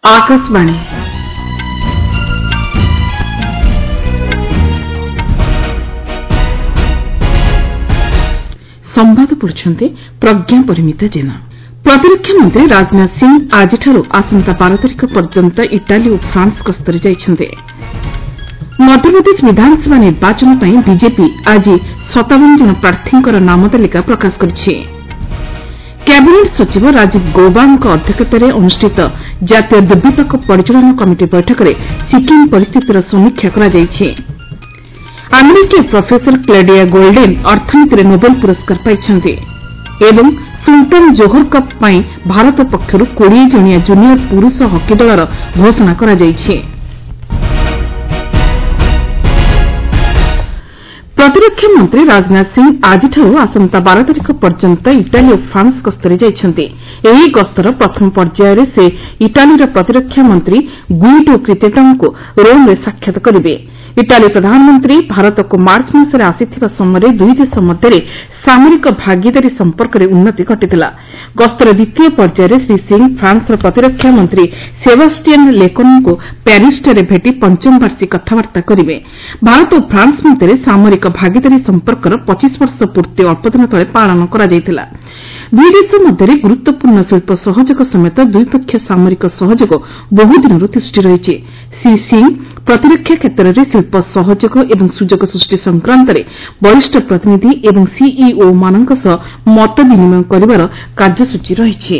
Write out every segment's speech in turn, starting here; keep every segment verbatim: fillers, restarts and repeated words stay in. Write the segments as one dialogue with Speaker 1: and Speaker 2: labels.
Speaker 1: आकाशवाणी संवाद पढ़ुछन्ते प्रज्ञा परिमिता जेना। प्रतिरक्षा मंत्री राजनाथ सिंह आजिठारू आसंता बार तारिख पर्यंत इटाली और फ्रांस गस्तरे जाइछन्ते। मध्यप्रदेश विधानसभा निर्वाचन पर बीजेपी आज सत्तावन जन प्रार्थींकर नाम तालिका प्रकाश करिछि। कैबिनेट सचिव राजीव गौबाଙ୍କ अध्यक्षताରେ अनुष्ठित ଜାତୀୟ ଦୁର୍ବିପାକ ପରିଚାଳନା କମିଟି ବୈଠକରେ ସିକିମ୍ ପରିସ୍ଥିତିର ସମୀକ୍ଷା କରାଯାଇଛି। ଆମେରିକୀୟ ପ୍ରଫେସର କ୍ଲେଡିଆ ଗୋଲ୍ଡେନ୍ ଅର୍ଥନୀତିରେ ନୋବେଲ ପୁରସ୍କାର ପାଇଛନ୍ତି ଏବଂ ସୁଲତାନ ଜୋହର କପ୍ ପାଇଁ ଭାରତ ପକ୍ଷରୁ କୋଡ଼ିଏ ଜଣିଆ ଜୁନିୟର ପୁରୁଷ ହକି ଦଳର ଘୋଷଣା କରାଯାଇଛି। ପ୍ରତିରକ୍ଷା ମନ୍ତ୍ରୀ ରାଜନାଥ ସିଂହ ଆଜିଠାରୁ ଆସନ୍ତା ବାର ତାରିଖ ପର୍ଯ୍ୟନ୍ତ ଇଟାଲୀ ଓ ଫ୍ରାନ୍ସ ଗସ୍ତରେ ଯାଇଛନ୍ତି। ଏହି ଗସ୍ତର ପ୍ରଥମ ପର୍ଯ୍ୟାୟରେ ସେ ଇଟାଲୀର ପ୍ରତିରକ୍ଷା ମନ୍ତ୍ରୀ ଗୁଇଡୋ କ୍ରିତେଟୋଙ୍କୁ ରୋମ୍ରେ ସାକ୍ଷାତ କରିବେ। ଇଟାଲୀ ପ୍ରଧାନମନ୍ତ୍ରୀ ଭାରତକୁ ମାର୍ଚ୍ଚ ମାସରେ ଆସିଥିବା ସମୟରେ ଦୁଇ ଦେଶ ମଧ୍ୟରେ ସାମରିକ ଭାଗିଦାରୀ ସମ୍ପର୍କରେ ଉନ୍ନତି ଘଟିଥିଲା। ଗସ୍ତର ଦ୍ୱିତୀୟ ପର୍ଯ୍ୟାୟରେ ଶ୍ରୀ ସିଂହ ଫ୍ରାନ୍ସର ପ୍ରତିରକ୍ଷା ମନ୍ତ୍ରୀ ସେବାଷ୍ଟିଆନ୍ ଲେକର୍ଣ୍ଣଙ୍କୁ ପ୍ୟାରିସ୍ଠାରେ ଭେଟି ପଞ୍ଚମ ବାର୍ଷିକ କଥାବାର୍ତ୍ତା କରିବେ। ଭାରତ ଓ ଫ୍ରାନ୍ସ ମଧ୍ୟରେ ସାମରିକ ଭାଗିଦାରୀ ସମ୍ପର୍କର ପଚିଶ ବର୍ଷ ପୂର୍ତ୍ତି ଅଳ୍ପଦିନ ତଳେ ପାଳନ କରାଯାଇଥିଲା। ଦୁଇ ଦେଶ ମଧ୍ୟରେ ଗୁରୁତ୍ୱପୂର୍ଣ୍ଣ ଶିଳ୍ପ ସହଯୋଗ ସମେତ ଦ୍ୱିପକ୍ଷୀୟ ସାମରିକ ସହଯୋଗ ବହୁଦିନରୁ ତିଷ୍ଠି ରହିଛି। ଶ୍ରୀ ସିଂହ ପ୍ରତିରକ୍ଷା କ୍ଷେତ୍ରରେ ଶିଳ୍ପ ସହଯୋଗ ଏବଂ ସୁଯୋଗ ସୃଷ୍ଟି ସଂକ୍ରାନ୍ତରେ ବରିଷ୍ଠ ପ୍ରତିନିଧି ଏବଂ ସିଇଓମାନଙ୍କ ସହ ମତ ବିନିମୟ କରିବାର କାର୍ଯ୍ୟସୂଚୀ ରହିଛି।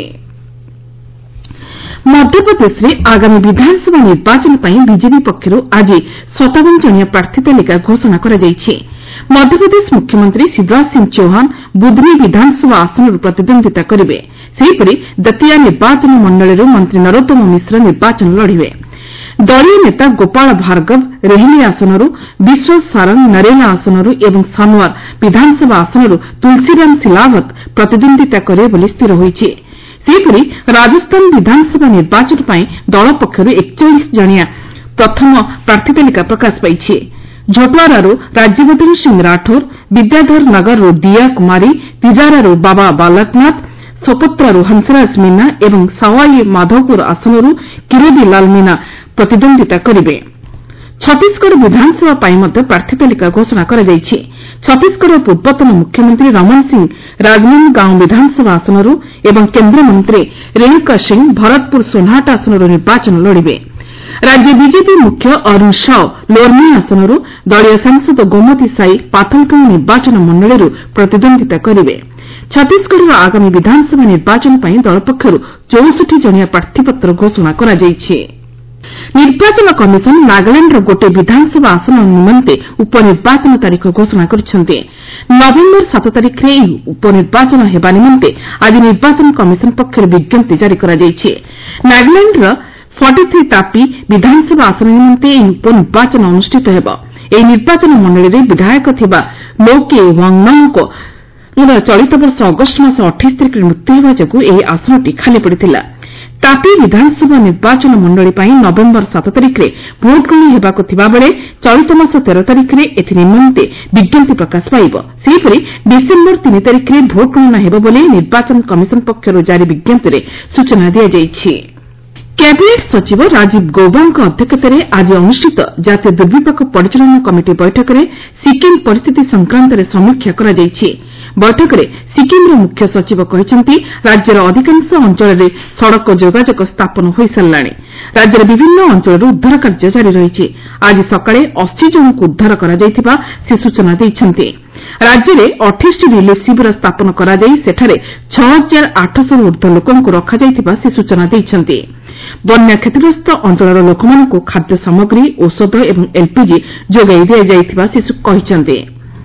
Speaker 1: ମଧ୍ୟପ୍ରଦେଶରେ ଆଗାମୀ ବିଧାନସଭା ନିର୍ବାଚନ ପାଇଁ ବିଜେପି ପକ୍ଷରୁ ଆଜି ସତାବନ ଜଣିଆ ପ୍ରାର୍ଥୀ ତାଲିକା ଘୋଷଣା କରାଯାଇଛି। ମଧ୍ୟପ୍ରଦେଶ ମୁଖ୍ୟମନ୍ତ୍ରୀ ଶିବରାଜ ସିଂହ ଚୌହାନ ବୁଧନୀ ବିଧାନସଭା ଆସନରୁ ପ୍ରତିଦ୍ୱନ୍ଦିତା କରିବେ। ସେହିପରି ଦତିୟା ନିର୍ବାଚନ ମଣ୍ଡଳୀରୁ ମନ୍ତ୍ରୀ ନରୋତ୍ତମ ମିଶ୍ର ନିର୍ବାଚନ ଲଢ଼ିବେ। ଦଳୀୟ ନେତା ଗୋପାଳ ଭାର୍ଗବ ରେହଲି ଆସନରୁ, ବିଶ୍ୱ ସାରଙ୍ଗ ନରେଲା ଆସନରୁ ଏବଂ ସାନୱାର ବିଧାନସଭା ଆସନରୁ ତୁଲସୀରାମ ସିଲାଭତ ପ୍ରତିଦ୍ୱନ୍ଦିତା କରିବେ ବୋଲି ସ୍ଥିର ହୋଇଛି। ସେହିପରି ରାଜସ୍ଥାନ ବିଧାନସଭା ନିର୍ବାଚନ ପାଇଁ ଦଳ ପକ୍ଷରୁ ଏକଚାଳିଶ ଜଣିଆ ପ୍ରଥମ ପ୍ରାର୍ଥୀ ତାଲିକା ପ୍ରକାଶ ପାଇଛି। ଝୋଟୱାରାରୁ ରାଜ୍ୟବର୍ଦ୍ଧନ ସିଂହ ରାଠୋର, ବିଦ୍ୟାଧର ନଗରରୁ ଦିୟା କୁମାରୀ, ତିଜାରାରୁ ବାବା ବାଲକନାଥ, ସୋପତ୍ରାରୁ ହଂସରାଜ ମୀନା ଏବଂ ସାୱାଇ ମାଧୋପୁର ଆସନରୁ କିରୋଦୀ ଲାଲ ମୀନା ପ୍ରତିଦ୍ୱନ୍ଦିତା କରିବେ। ଛତିଶଗଡ଼ ବିଧାନସଭା ପାଇଁ ମଧ୍ୟ ପ୍ରାର୍ଥୀ ତାଲିକା ଘୋଷଣା କରାଯାଇଛି। ଛତିଶଗଡ଼ର ପୂର୍ବତନ ମୁଖ୍ୟମନ୍ତ୍ରୀ ରମଣ ସିଂହ ରାଜନନ୍ଦଗାଓଁ ବିଧାନସଭା ଆସନରୁ ଏବଂ କେନ୍ଦ୍ରମନ୍ତ୍ରୀ ରେଣୁକା ସିଂହ ଭରତପୁର ସୋନହାଟ ଆସନରୁ ନିର୍ବାଚନ ଲଢ଼ିବେ। ରାଜ୍ୟ ବିଜେପି ମୁଖ୍ୟ ଅରୁଣ ସାଓ ଲୋର୍ମି ଆସନରୁ, ଦଳୀୟ ସାଂସଦ ଗୋମତୀ ସାଇ ପାଥଲଗାଓଁ ନିର୍ବାଚନ ମଣ୍ଡଳୀରୁ ପ୍ରତିଦ୍ୱନ୍ଦିତା କରିବେ। ଛତିଶଗଡ଼ର ଆଗାମୀ ବିଧାନସଭା ନିର୍ବାଚନ ପାଇଁ ଦଳ ପକ୍ଷରୁ ଚଉଷଠି ଜଣିଆ ପ୍ରାର୍ଥୀପତ୍ର ଘୋଷଣା କରାଯାଇଛି। ନିର୍ବାଚନ କମିଶନ ନାଗାଲାଣ୍ଡର ଗୋଟିଏ ବିଧାନସଭା ଆସନ ନିମନ୍ତେ ଉପନିର୍ବାଚନ ତାରିଖ ଘୋଷଣା କରିଛନ୍ତି। ନଭେମ୍ବର ସାତ ତାରିଖରେ ଏହି ଉପନିର୍ବାଚନ ହେବା ନିମନ୍ତେ ଆଜି ନିର୍ବାଚନ କମିଶନ ପକ୍ଷରୁ ବିଜ୍ଞପ୍ତି ଜାରି କରାଯାଇଛି। ନାଗାଲାଣ୍ଡର ଫର୍ଟିଥ୍ରୀ ତାପି ବିଧାନସଭା ଆସନ ନିମନ୍ତେ ଏହି ଉପନିର୍ବାଚନ ଅନୁଷ୍ଠିତ ହେବ। ଏହି ନିର୍ବାଚନ ମଣ୍ଡଳୀରେ ବିଧାୟକ ଥିବା ଲୋକେ ୱାଙ୍ଗମାଙ୍କ ଚଳିତ ବର୍ଷ ଅଗଷ୍ଟ ମାସ ଅଠେଇଶ ତାରିଖରେ ମୃତ୍ୟୁ ହେବା ଯୋଗୁଁ ଏହି ଆସନଟି ଖାଲି ପଡ଼ିଥିଲା। ତାପି ବିଧାନସଭା ନିର୍ବାଚନ ମଣ୍ଡଳୀ ପାଇଁ ନଭେମ୍ବର ସାତ ତାରିଖରେ ଭୋଟ୍ଗ୍ରହଣ ହେବାକୁ ଥିବାବେଳେ ଚଳିତ ମାସ ତେର ତାରିଖରେ ଏଥିନିମନ୍ତେ ବିଜ୍ଞପ୍ତି ପ୍ରକାଶ ପାଇବ। ସେହିପରି ଡିସେମ୍ବର ତିନି ତାରିଖରେ ଭୋଟ୍ଗ୍ରହଣ ହେବ ବୋଲି ନିର୍ବାଚନ କମିଶନ ପକ୍ଷରୁ ଜାରି ବିଜ୍ଞପ୍ତିରେ ସୂଚନା ଦିଆଯାଇଛି। କ୍ୟାବିନେଟ୍ ସଚିବ ରାଜୀବ ଗୌବାଙ୍କ ଅଧ୍ୟକ୍ଷତାରେ ଆଜି ଅନୁଷ୍ଠିତ ଜାତୀୟ ଦୁର୍ବିପାକ ପରିଚାଳନା କମିଟି ବୈଠକରେ ସିକିମ୍ ପରିସ୍ଥିତି ସଂକ୍ରାନ୍ତରେ ସମୀକ୍ଷା କରାଯାଇଛି। ବୈଠକରେ ସିକିମ୍ର ମୁଖ୍ୟ ସଚିବ କହିଛନ୍ତି, ରାଜ୍ୟର ଅଧିକାଂଶ ଅଞ୍ଚଳରେ ସଡ଼କ ଯୋଗାଯୋଗ ସ୍ଥାପନ ହୋଇସାରିଲାଣି। ରାଜ୍ୟର ବିଭିନ୍ନ ଅଞ୍ଚଳରୁ ଉଦ୍ଧାର କାର୍ଯ୍ୟ ଜାରି ରହିଛି। ଆଜି ସକାଳେ ଅଶୀ ଜଣଙ୍କୁ ଉଦ୍ଧାର କରାଯାଇଥିବା ସେ ସୂଚନା ଦେଇଛନ୍ତି। ରାଜ୍ୟରେ ଅଠେଇଶଟି ରିଲିଫ୍ ଶିବିର ସ୍ଥାପନ କରାଯାଇ ସେଠାରେ ଛଅ ହଜାର ଆଠଶହରୁ ଊର୍ଦ୍ଧ୍ୱ ଲୋକଙ୍କୁ ରଖାଯାଇଥିବା ସେ ସୂଚନା ଦେଇଛନ୍ତି। ବନ୍ୟା କ୍ଷତିଗ୍ରସ୍ତ ଅଞ୍ଚଳର ଲୋକମାନଙ୍କୁ ଖାଦ୍ୟ ସାମଗ୍ରୀ, ଔଷଧ ଏବଂ ଏଲ୍ପିଜି ଯୋଗାଇ ଦିଆଯାଇଥିବା ସେ କହିଛନ୍ତି।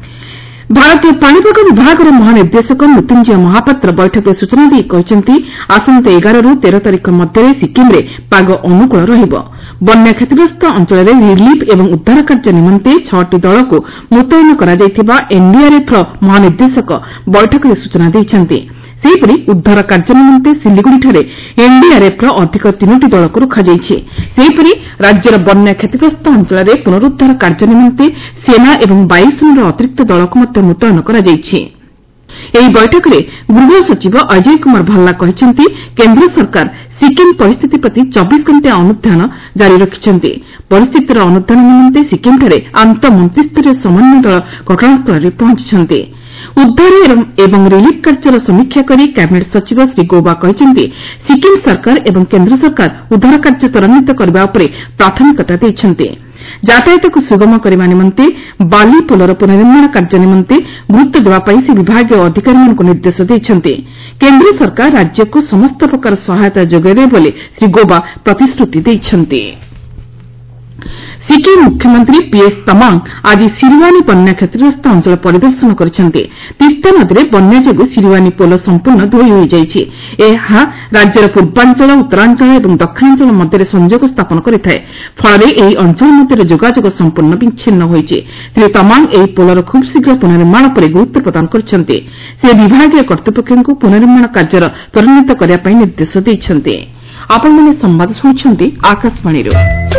Speaker 1: ଭାରତୀୟ ପାଣିପାଗ ବିଭାଗର ମହାନିର୍ଦ୍ଦେଶକ ମୃତ୍ୟୁଞ୍ଜୟ ମହାପାତ୍ର ବୈଠକରେ ସୂଚନା ଦେଇ କହିଛନ୍ତି, ଆସନ୍ତା ଏଗାରରୁ ତେର ତାରିଖ ମଧ୍ୟରେ ସିକିମ୍ରେ ପାଗ ଅନୁକୂଳ ରହିବ। ବନ୍ୟା କ୍ଷତିଗ୍ରସ୍ତ ଅଞ୍ଚଳରେ ରିଲିଫ୍ ଏବଂ ଉଦ୍ଧାର କାର୍ଯ୍ୟ ନିମନ୍ତେ ଛଅଟି ଦଳକୁ ମୁତୟନ କରାଯାଇଥିବା ଏନ୍ଡିଆର୍ଏଫ୍ର ମହାନିର୍ଦ୍ଦେଶକ ବୈଠକରେ ସୂଚନା ଦେଇଛନ୍ତି। ସେହିପରି ଉଦ୍ଧାର କାର୍ଯ୍ୟ ନିମନ୍ତେ ସିଲିଗୁଡ଼ିଠାରେ ଏନ୍ଡିଆର୍ଏଫ୍ର ଅଧିକ ତିନୋଟି ଦଳକୁ ରଖାଯାଇଛି। ସେହିପରି ରାଜ୍ୟର ବନ୍ୟା କ୍ଷତିଗ୍ରସ୍ତ ଅଞ୍ଚଳରେ ପୁନରୁଦ୍ଧାର କାର୍ଯ୍ୟ ନିମନ୍ତେ ସେନା ଏବଂ ବାୟୁସେନାର ଅତିରିକ୍ତ ଦଳକୁ ମଧ୍ୟ ମୁତୟନ କରାଯାଇଛି। ଏହି ବୈଠକରେ ଗୃହ ସଚିବ ଅଜୟ କୁମାର ଭାଲ୍ଲା କହିଛନ୍ତି କେନ୍ଦ୍ର ସରକାର ସିକିମ୍ ପରିସ୍ଥିତି ପ୍ରତି ଚବିଶ ଘଣ୍ଟିଆ ଅନୁଧ୍ୟାନ ଜାରି ରଖିଛନ୍ତି। ପରିସ୍ଥିତିର ଅନୁଧ୍ୟାନ ନିମନ୍ତେ ସିକିମ୍ଠାରେ ଆନ୍ତଃ ମନ୍ତ୍ରୀସ୍ତରୀୟ ସମନ୍ୱୟ ଦଳ ଘଟଣାସ୍ଥଳରେ ପହଞ୍ଚିଛନ୍ତି। ଉଦ୍ଧାର ଏବଂ ରିଲିଫ୍ କାର୍ଯ୍ୟର ସମୀକ୍ଷା କରି କ୍ୟାବିନେଟ୍ ସଚିବ ଶ୍ରୀ ଗୌବା କହିଛନ୍ତି ସିକିମ୍ ସରକାର ଏବଂ କେନ୍ଦ୍ର ସରକାର ଉଦ୍ଧାର କାର୍ଯ୍ୟ ତ୍ୱରାନ୍ୱିତ କରିବା ଉପରେ ପ୍ରାଥମିକତା ଦେଇଛନ୍ତି। ଯାତାୟାତକୁ ସୁଗମ କରିବା ନିମନ୍ତେ ବାଲି ପୋଲର ପୁନର୍ନିର୍ମାଣ କାର୍ଯ୍ୟ ନିମନ୍ତେ ଗୁରୁତ୍ୱ ଦେବାପାଇଁ ସେ ବିଭାଗୀୟ ଅଧିକାରୀମାନଙ୍କୁ ନିର୍ଦ୍ଦେଶ ଦେଇଛନ୍ତି। କେନ୍ଦ୍ର ସରକାର ରାଜ୍ୟକୁ ସମସ୍ତ ପ୍ରକାର ସହାୟତା ଯୋଗାଇଦେବେ ବୋଲି ଶ୍ରୀ ଗୌବା ପ୍ରତିଶ୍ରୁତି ଦେଇଛନ୍ତି। ସିକିମ୍ ମୁଖ୍ୟମନ୍ତ୍ରୀ ପିଏସ୍ ତମାଙ୍ଗ ଆଜି ସିରୁୱାନି ବନ୍ୟା କ୍ଷତିଗ୍ରସ୍ତ ଅଞ୍ଚଳ ପରିଦର୍ଶନ କରିଛନ୍ତି। ତିସ୍ତା ନଦୀରେ ବନ୍ୟା ଯୋଗୁଁ ସିରୁୱାନି ପୋଲ ସମ୍ପୂର୍ଣ୍ଣ ଧୋଇ ହୋଇଯାଇଛି। ଏହା ରାଜ୍ୟର ପୂର୍ବାଞ୍ଚଳ ଉତ୍ତରାଞ୍ଚଳ ଏବଂ ଦକ୍ଷିଣାଞ୍ଚଳ ମଧ୍ୟରେ ସଂଯୋଗ ସ୍ଥାପନ କରିଥାଏ। ଫଳରେ ଏହି ଅଞ୍ଚଳ ମଧ୍ୟରେ ଯୋଗାଯୋଗ ସମ୍ପୂର୍ଣ୍ଣ ବିଚ୍ଛିନ୍ନ ହୋଇଛି। ଶ୍ରୀ ତମାଙ୍ଗ ଏହି ପୋଲର ଖୁବ୍ ଶୀଘ୍ର ପୁନର୍ନିର୍ମାଣ ଉପରେ ଗୁରୁତ୍ୱ ପ୍ରଦାନ କରିଛନ୍ତି। ସେ ବିଭାଗୀୟ କର୍ତ୍ତୃପକ୍ଷଙ୍କୁ ପୁନର୍ନିର୍ମାଣ କାର୍ଯ୍ୟର ତ୍ୱରାନ୍ୱିତ କରିବା ପାଇଁ ନିର୍ଦ୍ଦେଶ ଦେଇଛନ୍ତି। ଆପଣମାନେ ସମ୍ବାଦ ଶୁଣୁଛନ୍ତି ଆକାଶବାଣୀରୁ।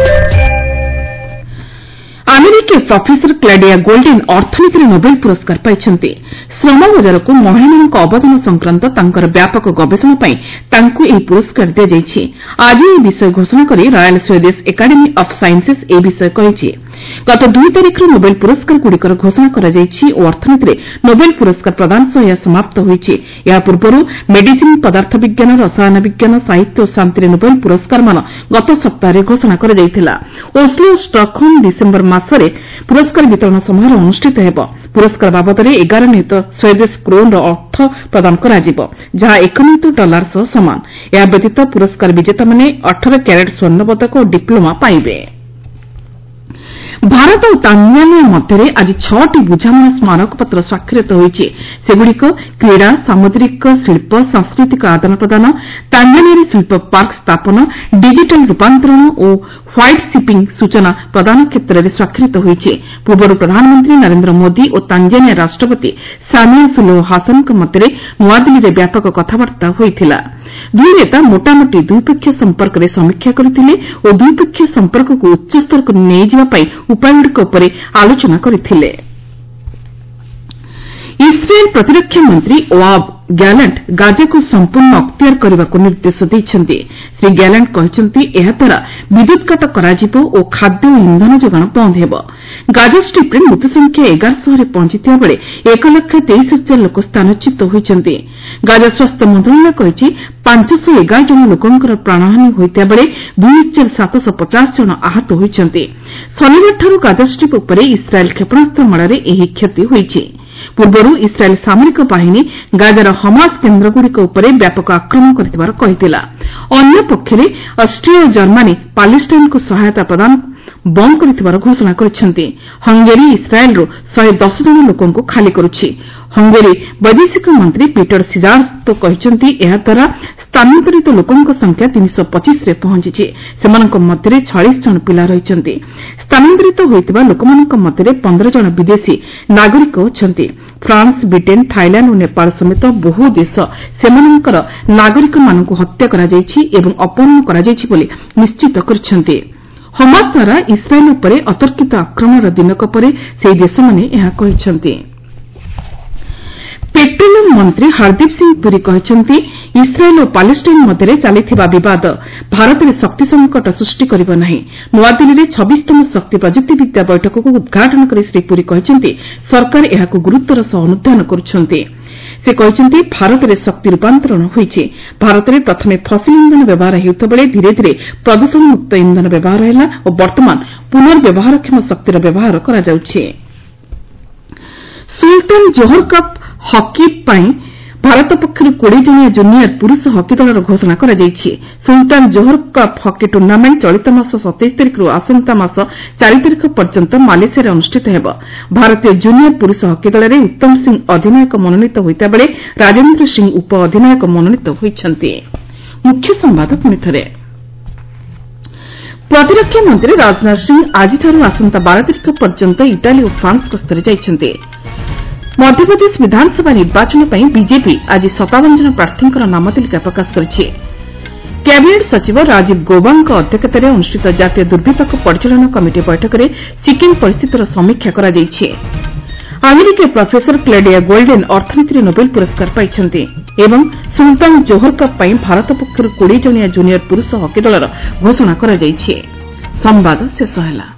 Speaker 1: ଆମେରିକୀୟ ପ୍ରଫେସର କ୍ଲାଡିଆ ଗୋଲ୍ଡେନ୍ ଅର୍ଥନୀତିରେ ନୋବେଲ ପୁରସ୍କାର ପାଇଛନ୍ତି। ଶ୍ରମ ବଜାରକୁ ମହିଳାମାନଙ୍କ ଅବଦାନ ସଂକ୍ରାନ୍ତ ତାଙ୍କର ବ୍ୟାପକ ଗବେଷଣା ପାଇଁ ତାଙ୍କୁ ଏହି ପୁରସ୍କାର ଦିଆଯାଇଛି। ଆଜି ଏହି ବିଷୟ ଘୋଷଣା କରି Royal Swedish Academy of Sciences ଏହି ବିଷୟ କହିଛି। ଗତ ଦୁଇ ତାରିଖରୁ ନୋବେଲ ପୁରସ୍କାରଗୁଡ଼ିକର ଘୋଷଣା କରାଯାଇଛି ଓ ଅର୍ଥନୀତିରେ ନୋବେଲ ପୁରସ୍କାର ପ୍ରଦାନ ସହ ଏହା ସମାପ୍ତ ହୋଇଛି। ଏହା ପୂର୍ବରୁ ମେଡିସିନ୍, ପଦାର୍ଥ ବିଜ୍ଞାନ, ରସାୟନ ବିଜ୍ଞାନ, ସାହିତ୍ୟ ଓ ଶାନ୍ତିରେ ନୋବେଲ ପୁରସ୍କାରମାନ ଗତ ସପ୍ତାହରେ ଘୋଷଣା କରାଯାଇଥିଲା। ଓସ୍ଲୋ ଓ ଷ୍ଟକହୋମ୍ ଡିସେମ୍ବର ମାସରେ ପୁରସ୍କାର ବିତରଣ ସମାରୋହ ଅନୁଷ୍ଠିତ ହେବ। ପୁରସ୍କାର ବାବଦରେ ଏଗାର ନିୟୁତ ସ୍ୱେଦେଶ କ୍ରୋନ୍ର ଅର୍ଥ ପ୍ରଦାନ କରାଯିବ, ଯାହା ଏକ ନିୟୁତ ଡଲାର ସହ ସମାନ। ଏହା ବ୍ୟତୀତ ପୁରସ୍କାର ବିଜେତାମାନେ ଅଠର କ୍ୟାରେଟ୍ ସ୍ୱର୍ଣ୍ଣପଦକ ଓ ଡିପ୍ଲୋମା ପାଇବେ। ଭାରତ ଓ ତାଞ୍ଜାନିଆ ମଧ୍ୟରେ ଆଜି ଛଅଟି ବୁଝାମଣା ସ୍ମାରକପତ୍ର ସ୍ୱାକ୍ଷରିତ ହୋଇଛି। ସେଗୁଡ଼ିକ କ୍ରୀଡ଼ା, ସାମୁଦ୍ରିକ ଶିଳ୍ପ, ସାଂସ୍କୃତିକ ଆଦାନ ପ୍ରଦାନ, ତାଞ୍ଜାନିଆରେ ଶିଳ୍ପ ପାର୍କ ସ୍ଥାପନ, ଡିଜିଟାଲ୍ ରୂପାନ୍ତରଣ ଓ ହ୍ୱାଇଟ୍ ସିପିଂ ସୂଚନା ପ୍ରଦାନ କ୍ଷେତ୍ରରେ ସ୍ୱାକ୍ଷରିତ ହୋଇଛି। ପୂର୍ବରୁ ପ୍ରଧାନମନ୍ତ୍ରୀ ନରେନ୍ଦ୍ର ମୋଦି ଓ ତାଞ୍ଜାନିଆ ରାଷ୍ଟ୍ରପତି ସାମିଆ ସୁଲୁହୁ ହାସନ୍ଙ୍କ ମଧ୍ୟରେ ନୂଆଦିଲ୍ଲୀରେ ବ୍ୟାପକ କଥାବାର୍ତ୍ତା ହୋଇଥିଲା। ଦୁଇ ନେତା ମୋଟାମୋଟି ଦ୍ୱିପକ୍ଷୀୟ ସମ୍ପର୍କରେ ସମୀକ୍ଷା କରିଥିଲେ ଓ ଦ୍ୱିପକ୍ଷୀୟ ସମ୍ପର୍କକୁ ଉଚ୍ଚସ୍ତରକୁ ନେଇଯିବା ପାଇଁ ଉପାୟଗୁଡ଼ିକ ଉପରେ ଆଲୋଚନା କରିଥିଲେ। ଇସ୍ରାଏଲ୍ ପ୍ରତିରକ୍ଷା ମନ୍ତ୍ରୀ ଓଆବ୍ ଗ୍ୟାଲାଣ୍ଟ ଗାଜାକୁ ସମ୍ପୂର୍ଣ୍ଣ ଅକ୍ତିଆର କରିବାକୁ ନିର୍ଦ୍ଦେଶ ଦେଇଛନ୍ତି। ଶ୍ରୀ ଗ୍ୟାଲାଣ୍ଟ କହିଛନ୍ତି ଏହାଦ୍ୱାରା ବିଦ୍ୟୁତ୍କାଟ କରାଯିବ ଓ ଖାଦ୍ୟ ଓ ଇନ୍ଧନ ଯୋଗାଣ ବନ୍ଦ ହେବ। ଗାଜା ଷ୍ଟ୍ରିପ୍ରେ ମୃତ୍ୟୁସଂଖ୍ୟା ଏଗାରଶହରେ ପହଞ୍ଚିଥିବା ବେଳେ ଏକ ଲକ୍ଷ ତେଇଶ ହଜାର ଲୋକ ସ୍ଥାନଚ୍ୟୁତ ହୋଇଛନ୍ତି। ଗାଜା ସ୍ୱାସ୍ଥ୍ୟ ମନ୍ତ୍ରଣାଳୟ କହିଛି ପାଞ୍ଚଶହ ଏଗାର ଜଣ ଲୋକଙ୍କର ପ୍ରାଣହାନୀ ହୋଇଥିବା ବେଳେ ଦୁଇ ହଜାର ସାତଶହ ପଚାଶ ଜଣ ଆହତ ହୋଇଛନ୍ତି। ଶନିବାରଠାରୁ ଗାଜା ଷ୍ଟ୍ରିପ୍ ଉପରେ ଇସ୍ରାଏଲ୍ କ୍ଷେପଣାସ୍ତ୍ର ମାଡ଼ରେ ଏହି କ୍ଷତି ହୋଇଛି। ପୂର୍ବରୁ ଇସ୍ରାଏଲ୍ ସାମରିକ ବାହିନୀ ଗାଜାର ହମାସ୍ କେନ୍ଦ୍ରଗୁଡ଼ିକ ଉପରେ ବ୍ୟାପକ ଆକ୍ରମଣ କରିଥିବାର କହିଥିଲା। ଅନ୍ୟପକ୍ଷରେ ଅଷ୍ଟ୍ରିଆ ଓ ଜର୍ମାନୀ ପାଲେଷ୍ଟାଇନ୍କୁ ସହାୟତା ପ୍ରଦାନ ବନ୍ଦ କରିଥିବାର ଘୋଷଣା କରିଛନ୍ତି। ହଙ୍ଗେରୀ ଇସ୍ରାଏଲ୍ରୁ ଶହେ ଦଶ ଜଣ ଲୋକଙ୍କୁ ଖାଲି କରୁଛି। ହଙ୍ଗେରୀ ବୈଦେଶିକ ମନ୍ତ୍ରୀ ପିଟର ସିଜାର୍ସ୍ତ କହିଛନ୍ତି ଏହାଦ୍ୱାରା ସ୍ଥାନାନ୍ତରିତ ଲୋକଙ୍କ ସଂଖ୍ୟା ତିନିଶହ ପଚିଶରେ ପହଞ୍ଚିଛି। ସେମାନଙ୍କ ମଧ୍ୟରେ ଛୟାଳିଶ ଜଣ ପିଲା ରହିଛନ୍ତି। ସ୍ଥାନାନ୍ତରିତ ହୋଇଥିବା ଲୋକମାନଙ୍କ ମଧ୍ୟରେ ପନ୍ଦର ଜଣ ବିଦେଶୀ ନାଗରିକ ଅଛନ୍ତି। ଫ୍ରାନ୍ସ, ବ୍ରିଟେନ୍, ଥାଇଲ୍ୟାଣ୍ଡ ଓ ନେପାଳ ସମେତ ବହୁ ଦେଶ ସେମାନଙ୍କର ନାଗରିକମାନଙ୍କୁ ହତ୍ୟା କରାଯାଇଛି ଏବଂ ଅପହରଣ କରାଯାଇଛି ବୋଲି ନିଶ୍ଚିତ କରିଛନ୍ତି। ହମାସ୍ ଦ୍ୱାରା ଇସ୍ରାଏଲ୍ ଉପରେ ଅତର୍କିତ ଆକ୍ରମଣର ଦିନକ ପରେ ସେହି ଦେଶମାନେ ଏହା କହିଛନ୍ତି। ପେଟ୍ରୋଲିୟମ ମନ୍ତ୍ରୀ ହରଦୀପ ସିଂ ପୁରୀ କହିଛନ୍ତି ଇସ୍ରାଏଲ୍ ଓ ପାଲେଷ୍ଟାଇନ୍ ମଧ୍ୟରେ ଚାଲିଥିବା ବିବାଦ ଭାରତରେ ଶକ୍ତି ସଙ୍କଟ ସୃଷ୍ଟି କରିବ ନାହିଁ। ନୂଆଦିଲ୍ଲୀରେ ଛବିଶତମ ଶକ୍ତି ପ୍ରଯୁକ୍ତିବିଦ୍ୟା ବୈଠକକୁ ଉଦ୍ଘାଟନ କରି ଶ୍ରୀ ପୁରୀ କହିଛନ୍ତି ସରକାର ଏହାକୁ ଗୁରୁତ୍ୱର ସହ ଅନୁଧ୍ୟାନ କରୁଛନ୍ତି। ସେ କହିଛନ୍ତି ଭାରତରେ ଶକ୍ତି ରୂପାନ୍ତରଣ ହୋଇଛି। ଭାରତରେ ପ୍ରଥମେ ଫସିଲ୍ ଇନ୍ଧନ ବ୍ୟବହାର ହେଉଥିବା ବେଳେ ଧୀରେ ଧୀରେ ପ୍ରଦୂଷଣମୁକ୍ତ ଇନ୍ଧନ ବ୍ୟବହାର ହେଲା ଓ ବର୍ତ୍ତମାନ ପୁନର୍ବ୍ୟବହାରକ୍ଷମ ଶକ୍ତିର ବ୍ୟବହାର କରାଯାଉଛି। ସୁଲତାନ ଜୋହର କପ୍ ହକି ପାଇଁ ଭାରତ ପକ୍ଷରୁ କୋଡ଼ିଏ ଜଣିଆ ଜୁନିୟର ପୁରୁଷ ହକି ଦଳର ଘୋଷଣା କରାଯାଇଛି। Sultan Johor Cup hockey tournament ଚଳିତ ମାସ ସତେଇଶ ତାରିଖରୁ ଆସନ୍ତା ମାସ ଚାରି ତାରିଖ ପର୍ଯ୍ୟନ୍ତ ମାଲେସିଆରେ ଅନୁଷ୍ଠିତ ହେବ। ଭାରତୀୟ ଜୁନିୟର ପୁରୁଷ ହକି ଦଳରେ ଉତ୍ତମ ସିଂ ଅଧିନାୟକ ମନୋନୀତ ହୋଇଥିବା ବେଳେ ରାଜେନ୍ଦ୍ର ସିଂ ଉପ ଅଧିନାୟକ ମନୋନୀତ ହୋଇଛନ୍ତି। ମୁଖ୍ୟ ସମ୍ବାଦ ପୁଣିଥରେ ପ୍ରତିରକ୍ଷା ମନ୍ତ୍ରୀ ରାଜନାଥ ସିଂ ଆଜିଠାରୁ ଆସନ୍ତା ବାର ତାରିଖ ପର୍ଯ୍ୟନ୍ତ ଇଟାଲୀ ଓ ଫ୍ରାନ୍ସ ଗସ୍ତରେ ଯାଇଛନ୍ତି। ମଧ୍ୟପ୍ରଦେଶ ବିଧାନସଭା ନିର୍ବାଚନ ପାଇଁ ବିଜେପି ଆଜି ସତାବନ ଜଣ ପ୍ରାର୍ଥୀଙ୍କର ନାମ ତାଲିକା ପ୍ରକାଶ କରିଛି। କ୍ୟାବିନେଟ୍ ସଚିବ ରାଜୀବ ଗୌବାଙ୍କ ଅଧ୍ୟକ୍ଷତାରେ ଅନୁଷ୍ଠିତ ଜାତୀୟ ଦୁର୍ବିପାକ ପରିଚାଳନା କମିଟି ବୈଠକରେ ସିକିମ୍ ପରିସ୍ଥିତିର ସମୀକ୍ଷା କରାଯାଇଛି। ଆମେରିକୀୟ ପ୍ରଫେସର କ୍ଲେଡିଆ ଗୋଲ୍ଡେନ୍ ଅର୍ଥନୀତିରେ ନୋବେଲ ପୁରସ୍କାର ପାଇଛନ୍ତି ଏବଂ ସୁଲତାନ ଜୋହର କପ୍ ପାଇଁ ଭାରତ ପକ୍ଷରୁ କୋଡ଼ିଏ ଜଣିଆ ଜୁନିୟର ପୁରୁଷ ହକି ଦଳର ଘୋଷଣା କରାଯାଇଛି।